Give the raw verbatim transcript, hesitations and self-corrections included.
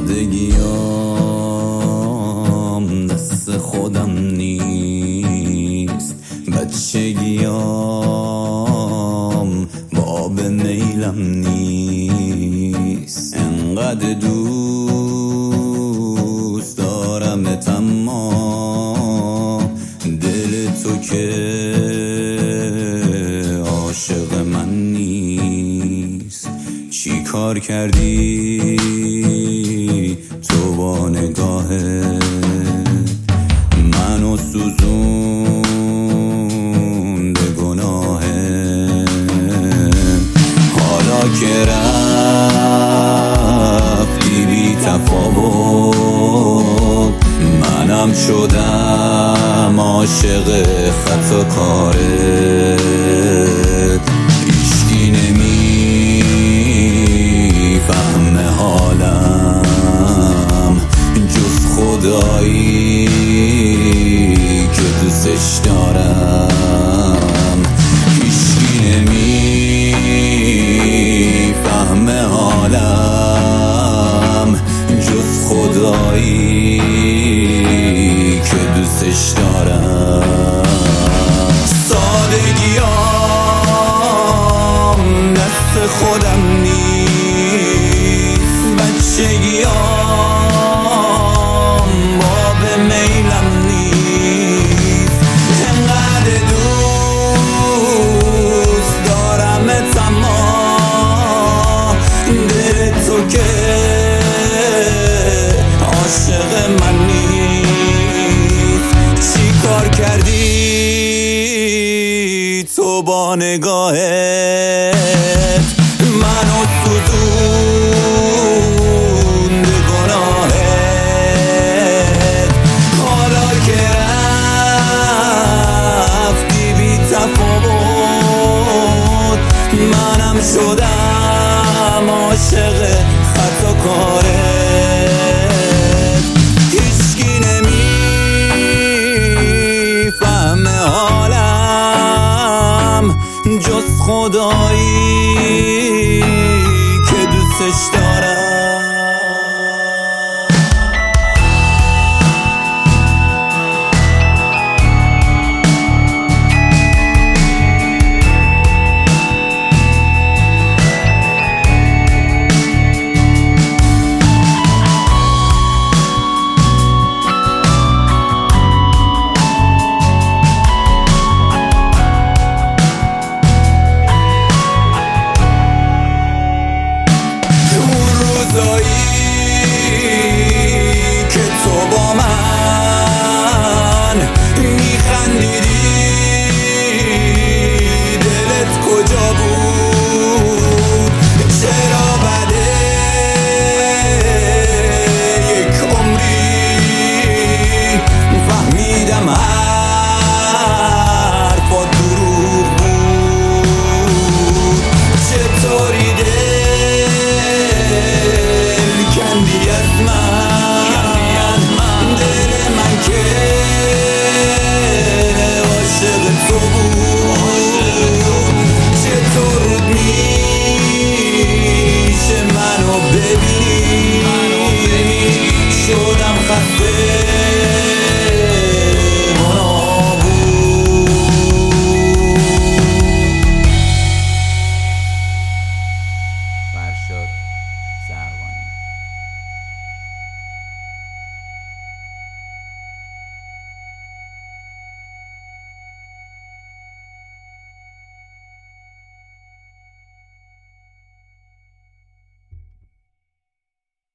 سادگیام دست خودم نیست، بچگیام باب میلم نیست. انقدر دوست دارمت اما دل تو که عاشق من نیست. چی کار کردی تو با نگاهت منو سوزوند گناهت؟ حالا که رفتی بی تفاوت منم شدم عاشق خطا کارت. هیچکی نمیفهمه حالم جز خدایی که دوستش دارم. هیچکی نمیفهمه حالم جز خدایی که دوستش دارم. سادگیام دست خودم نیست، بچگیام باب میلم نیست. انقدر دوست دارمت اما دل تو که عاشق من نیست. چی کار کردی تو با نگاهت منو سوزوند گناهت؟ حالا که رفتی بی تفاوت منم شدم عاشق خطا کارت. هیچکی نمیفهمه حالم جز خدایی